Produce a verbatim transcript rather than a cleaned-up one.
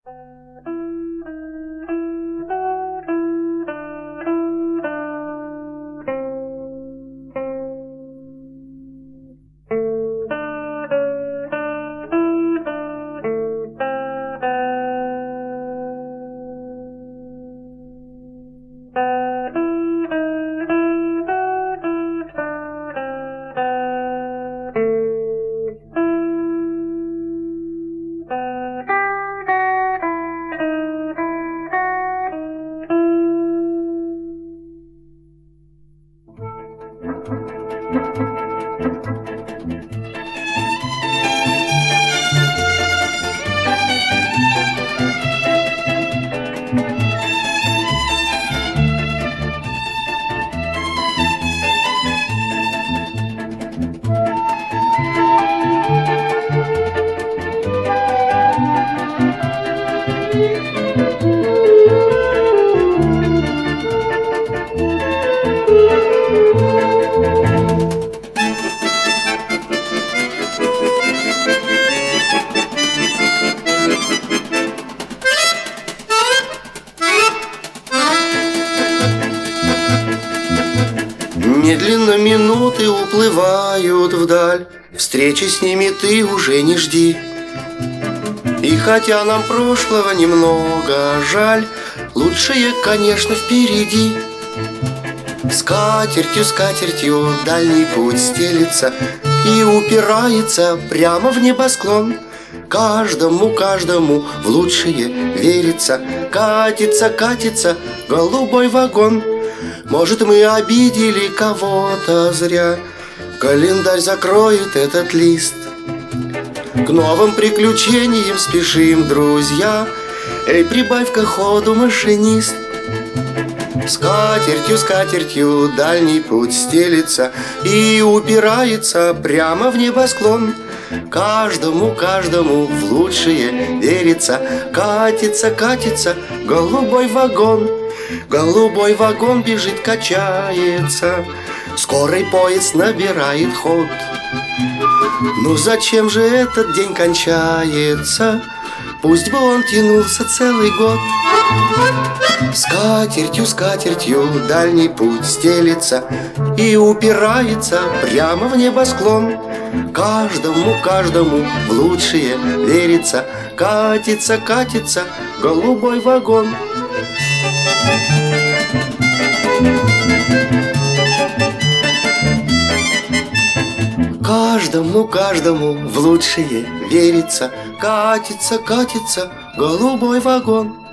Медленно минуты уплывают вдаль, встречи с ними ты уже не жди. И хотя нам прошлого немного жаль, лучшее, конечно, впереди. Скатертью, скатертью дальний путь стелится и упирается прямо в небосклон. Каждому, каждому в лучшее верится. Катится, катится голубой вагон. Может, мы обидели кого-то зря, календарь закроет этот лист. К новым приключениям спешим, друзья. Эй, прибавь-ка ходу, машинист. Скатертью, скатертью дальний путь стелится и упирается прямо в небосклон. Каждому, каждому в лучшее верится. Катится, катится голубой вагон. Голубой вагон бежит, качается, скорый поезд набирает ход. Ну зачем же этот день кончается? Пусть бы он тянулся целый год. Скатертью, скатертью дальний путь стелится и упирается прямо в небосклон. Каждому, каждому в лучшее верится. Катится, катится голубой вагон. Каждому, каждому в лучшее верится. Катится, катится голубой вагон.